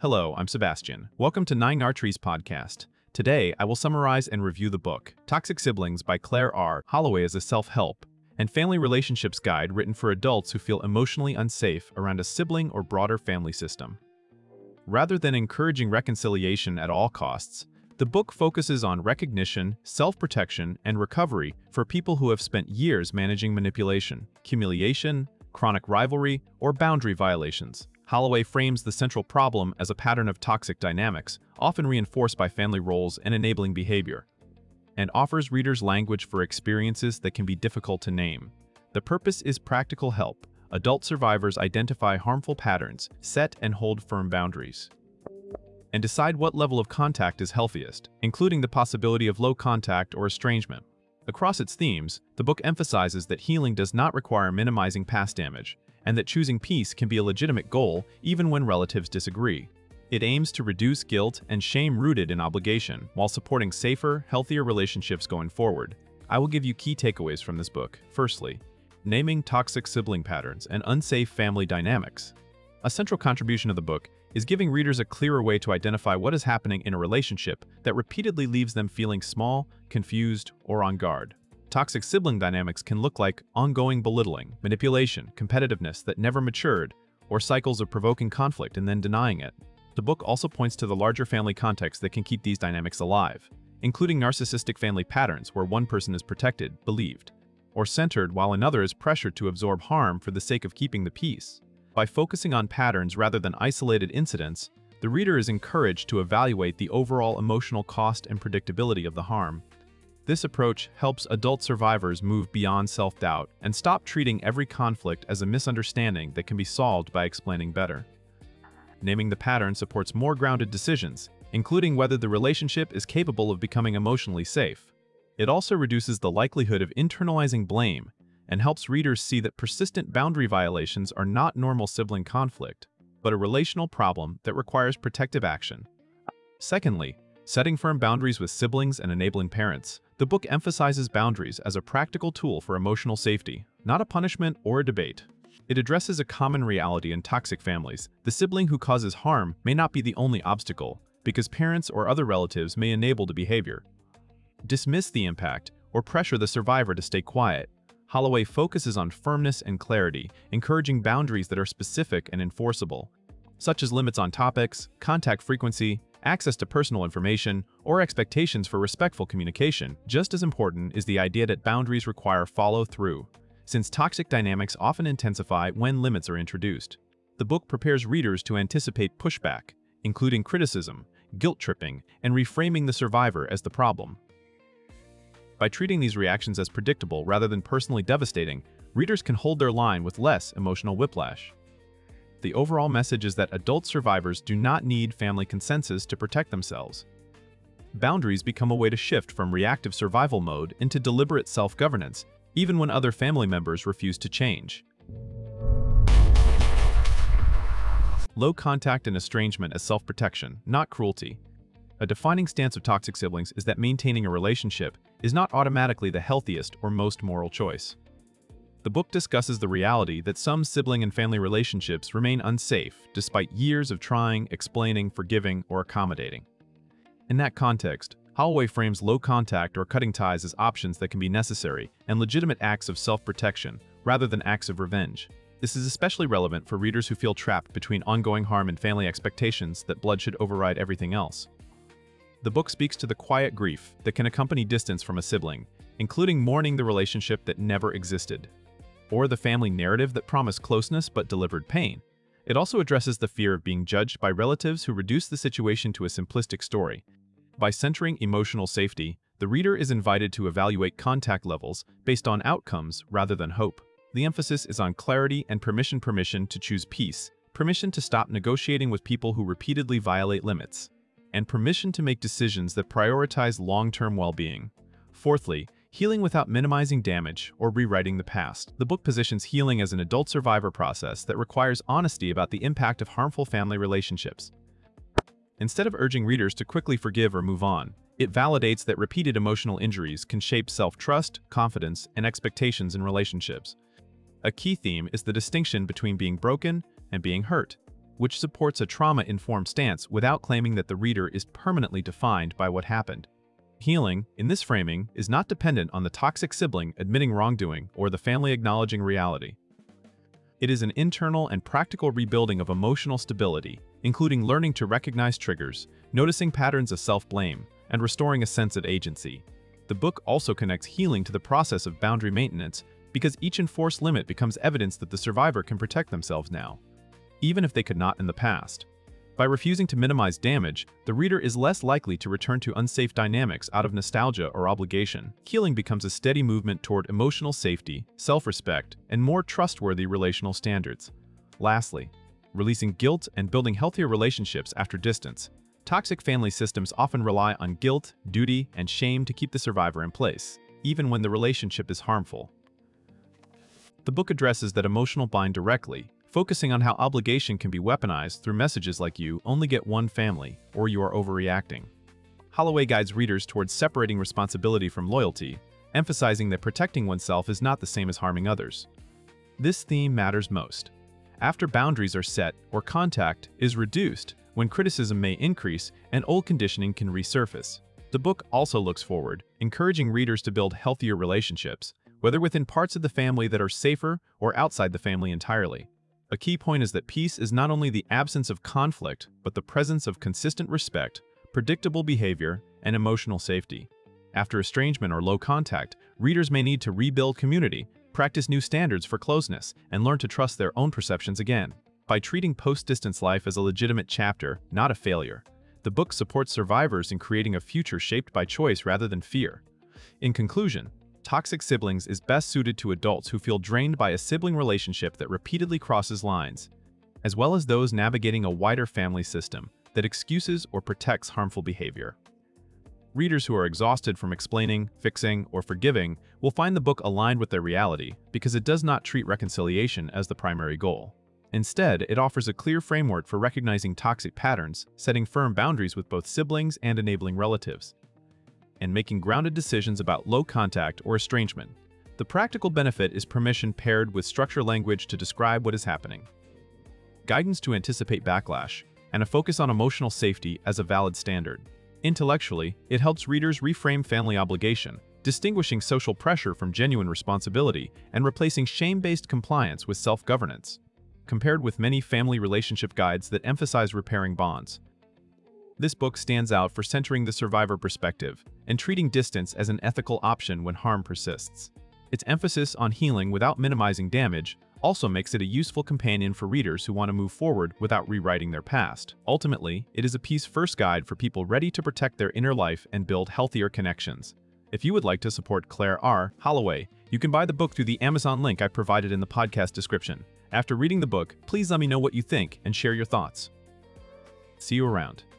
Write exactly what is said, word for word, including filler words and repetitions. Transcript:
Hello, I'm Sebastian. Welcome to Nine Arteries Podcast. Today, I will summarize and review the book, Toxic Siblings by Claire R. Holloway as a self-help and family relationships guide written for adults who feel emotionally unsafe around a sibling or broader family system. Rather than encouraging reconciliation at all costs, the book focuses on recognition, self-protection, and recovery for people who have spent years managing manipulation, humiliation, chronic rivalry, or boundary violations. Holloway frames the central problem as a pattern of toxic dynamics, often reinforced by family roles and enabling behavior, and offers readers language for experiences that can be difficult to name. The purpose is practical help. Adult survivors identify harmful patterns, set and hold firm boundaries, and decide what level of contact is healthiest, including the possibility of low contact or estrangement. Across its themes, the book emphasizes that healing does not require minimizing past damage, and that choosing peace can be a legitimate goal even when relatives disagree. It aims to reduce guilt and shame rooted in obligation while supporting safer, healthier relationships going forward. I will give you key takeaways from this book. Firstly, naming toxic sibling patterns and unsafe family dynamics. A central contribution of the book is giving readers a clearer way to identify what is happening in a relationship that repeatedly leaves them feeling small, confused, or on guard. Toxic sibling dynamics can look like ongoing belittling, manipulation, competitiveness that never matured, or cycles of provoking conflict and then denying it. The book also points to the larger family context that can keep these dynamics alive, including narcissistic family patterns where one person is protected, believed, or centered while another is pressured to absorb harm for the sake of keeping the peace. By focusing on patterns rather than isolated incidents, the reader is encouraged to evaluate the overall emotional cost and predictability of the harm. This approach helps adult survivors move beyond self-doubt and stop treating every conflict as a misunderstanding that can be solved by explaining better. Naming the pattern supports more grounded decisions, including whether the relationship is capable of becoming emotionally safe. It also reduces the likelihood of internalizing blame and helps readers see that persistent boundary violations are not normal sibling conflict, but a relational problem that requires protective action. Secondly, setting firm boundaries with siblings and enabling parents. The book emphasizes boundaries as a practical tool for emotional safety, not a punishment or a debate. It addresses a common reality in toxic families. The sibling who causes harm may not be the only obstacle, because parents or other relatives may enable the behavior, dismiss the impact, or pressure the survivor to stay quiet. Holloway focuses on firmness and clarity, encouraging boundaries that are specific and enforceable, such as limits on topics, contact frequency, access to personal information, or expectations for respectful communication. Just as important is the idea that boundaries require follow-through, since toxic dynamics often intensify when limits are introduced. The book prepares readers to anticipate pushback, including criticism, guilt-tripping, and reframing the survivor as the problem. By treating these reactions as predictable rather than personally devastating, readers can hold their line with less emotional whiplash. The overall message is that adult survivors do not need family consensus to protect themselves. Boundaries become a way to shift from reactive survival mode into deliberate self-governance, even when other family members refuse to change. Low contact and estrangement as self-protection, not cruelty. A defining stance of toxic siblings is that maintaining a relationship is not automatically the healthiest or most moral choice. The book discusses the reality that some sibling and family relationships remain unsafe despite years of trying, explaining, forgiving, or accommodating. In that context, Holloway frames low contact or cutting ties as options that can be necessary and legitimate acts of self-protection rather than acts of revenge. This is especially relevant for readers who feel trapped between ongoing harm and family expectations that blood should override everything else. The book speaks to the quiet grief that can accompany distance from a sibling, including mourning the relationship that never existed, or the family narrative that promised closeness but delivered pain. It also addresses the fear of being judged by relatives who reduce the situation to a simplistic story. By centering emotional safety, the reader is invited to evaluate contact levels based on outcomes rather than hope. The emphasis is on clarity and permission permission to choose peace, permission to stop negotiating with people who repeatedly violate limits, and permission to make decisions that prioritize long-term well-being. Fourthly, healing without minimizing damage or rewriting the past. The book positions healing as an adult survivor process that requires honesty about the impact of harmful family relationships. Instead of urging readers to quickly forgive or move on, it validates that repeated emotional injuries can shape self-trust, confidence, and expectations in relationships. A key theme is the distinction between being broken and being hurt. which supports a trauma-informed stance without claiming that the reader is permanently defined by what happened. Healing, in this framing, is not dependent on the toxic sibling admitting wrongdoing or the family acknowledging reality. It is an internal and practical rebuilding of emotional stability, including learning to recognize triggers, noticing patterns of self-blame, and restoring a sense of agency. The book also connects healing to the process of boundary maintenance because each enforced limit becomes evidence that the survivor can protect themselves now, even if they could not in the past. By refusing to minimize damage, the reader is less likely to return to unsafe dynamics out of nostalgia or obligation. Healing becomes a steady movement toward emotional safety, self-respect, and more trustworthy relational standards. Lastly, releasing guilt and building healthier relationships after distance. Toxic family systems often rely on guilt, duty, and shame to keep the survivor in place, even when the relationship is harmful. The book addresses that emotional bind directly, focusing on how obligation can be weaponized through messages like "you only get one family" or "you are overreacting." Holloway guides readers towards separating responsibility from loyalty, emphasizing that protecting oneself is not the same as harming others. This theme matters most after boundaries are set or contact is reduced, when criticism may increase and old conditioning can resurface. The book also looks forward, encouraging readers to build healthier relationships, whether within parts of the family that are safer or outside the family entirely. A key point is that peace is not only the absence of conflict, but the presence of consistent respect, predictable behavior, and emotional safety. After estrangement or low contact, readers may need to rebuild community, practice new standards for closeness, and learn to trust their own perceptions again. By treating post-distance life as a legitimate chapter, not a failure, the book supports survivors in creating a future shaped by choice rather than fear. In conclusion, Toxic Siblings is best suited to adults who feel drained by a sibling relationship that repeatedly crosses lines, as well as those navigating a wider family system that excuses or protects harmful behavior. Readers who are exhausted from explaining, fixing, or forgiving will find the book aligned with their reality because it does not treat reconciliation as the primary goal. Instead, it offers a clear framework for recognizing toxic patterns, setting firm boundaries with both siblings and enabling relatives, and making grounded decisions about low contact or estrangement. The practical benefit is permission paired with structure language to describe what is happening, guidance to anticipate backlash, and a focus on emotional safety as a valid standard. Intellectually, it helps readers reframe family obligation, distinguishing social pressure from genuine responsibility and replacing shame-based compliance with self-governance. Compared with many family relationship guides that emphasize repairing bonds, this book stands out for centering the survivor perspective and treating distance as an ethical option when harm persists. Its emphasis on healing without minimizing damage also makes it a useful companion for readers who want to move forward without rewriting their past. Ultimately, it is a peace-first guide for people ready to protect their inner life and build healthier connections. If you would like to support Claire R. Holloway, you can buy the book through the Amazon link I provided in the podcast description. After reading the book, please let me know what you think and share your thoughts. See you around.